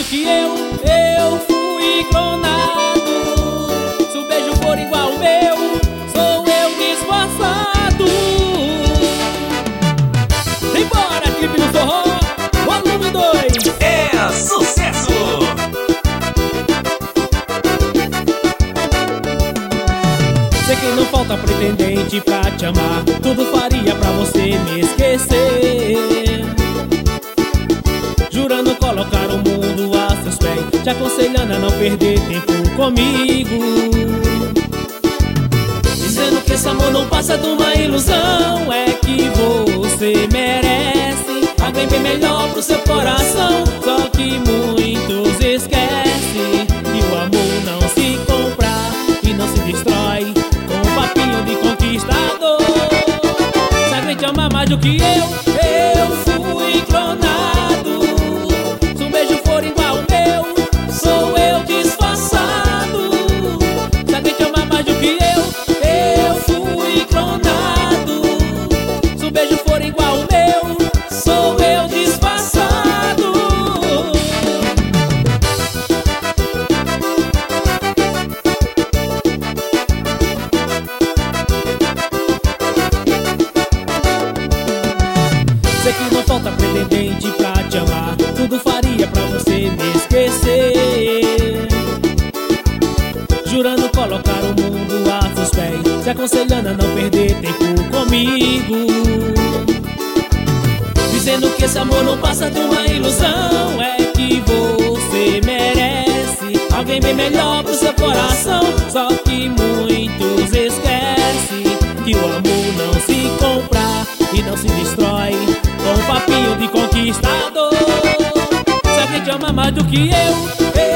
que eu fui clonado. Se o beijo for igual ao meu, sou eu disfarçado. Embora, clipe no forró, volume 2. É sucesso! Sei que não falta pretendente pra te amar, tudo faria pra você me esquecer. Jurando colocar o mundo a seus pés, te aconselhando a não perder tempo comigo. Dizendo que esse amor não passa de uma ilusão, é que você merece alguém bem melhor pro seu coração. Só que muitos esquecem que o amor não se compra e não se destrói com um papinho de conquistador. Se alguém te ama mais do que eu fui clonado. Se um beijo for igual ao meu, sou eu disfarçado. Se alguém te ama mais do que eu fui clonado. Se um beijo for igual ao meu, sou eu disfarçado. Sei que não falta pretendente pra te amar, tudo faria pra você me esquecer. Jurando colocar o mundo a seus pés, te aconselhando a não perder tempo comigo. Dizendo que esse amor não passa de uma ilusão, é que você merece alguém bem melhor pro seu coração. Só que muitos esquecem que o amor não se compra e não se destrói com um papinho de conquistador. Se alguém te ama mais do que eu